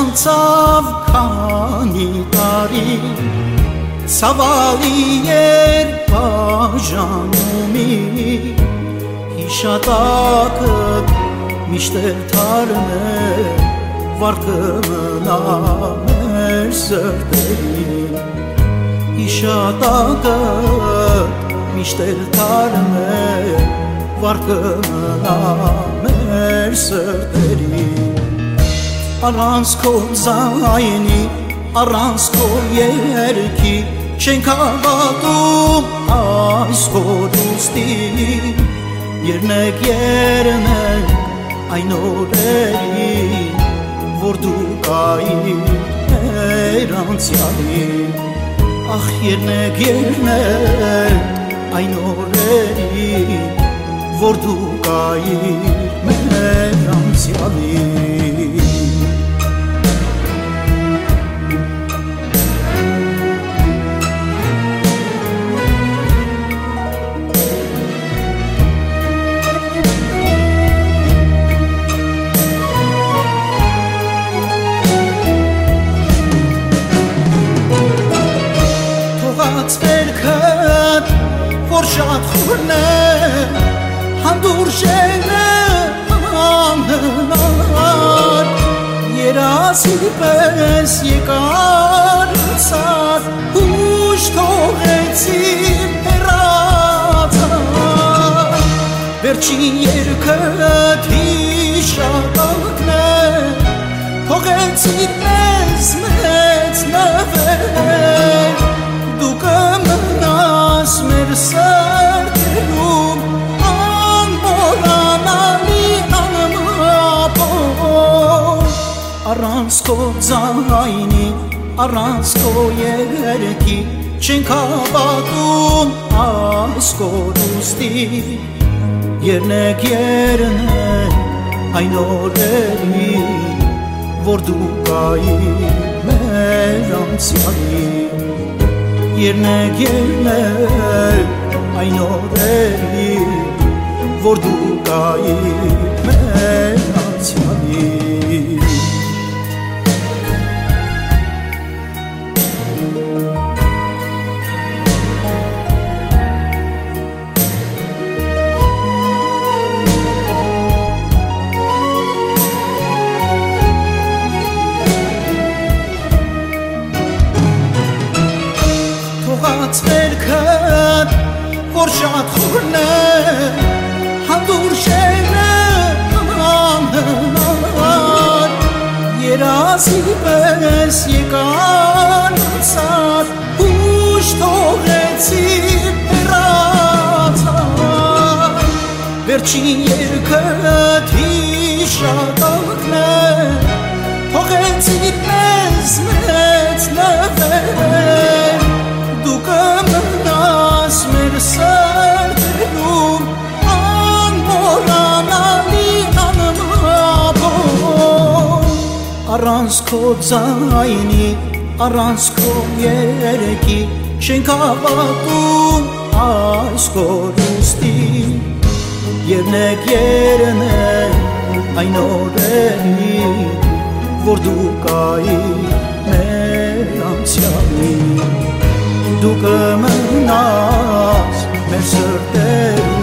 անցավ քանի տարի Ցավալի երբաժանումի Հիշատակը միշտ էլ թարմ է Վարդը մնա մեր սրտերին Հիշատակը միշտ էլ թարմ է Վարդը մնա մեր սրտերին Առանց քո ձայնի, առանց քո երգի Չենք հավատում այս կորուստին Երնեք երնեք այն օրերին Որ դու կային մեր անցյալին Ախ երնեք երնեք այն օրերին Որ դու կային մեր անցյալին Որ շատ խորն է, հանդուրժ է անհնար Երասի պես եկար սար, ուշ թողեցիր հեռացար Վերջին երկըտ հիշատակն է, թողեցիր մեզ մեծ նվեր Դու կմնաս մեր սրտերում անմոռանալի անմապով Առանց քո ձայնի, առանց քո երգի Չենք հավատում այս կորուստին Երնեք երնեք այն օրերին Որ դու կային մեր անցյալին Երնեք երնեք այն օրերին Որ դու կային մեր անցյալին Վերքդ, որ շատ խորն է, հանդուրժ է անհնար Երասի պես եկան սար, ուշ թողեցիր հեռացար Վերջին երկըտ հիշատակն է, թողեցիր մեզ մեծ նվեր Դու կմնաս մեր սրտերում անմոռանալի անմապով Առանց քո ձայնի, առանց քո երգի Չենք հավատում այս կորուստին Երնեք երնեք այն օրերին Որ դու կային մեր անցյալին Դու կմնաս մեր սրտերում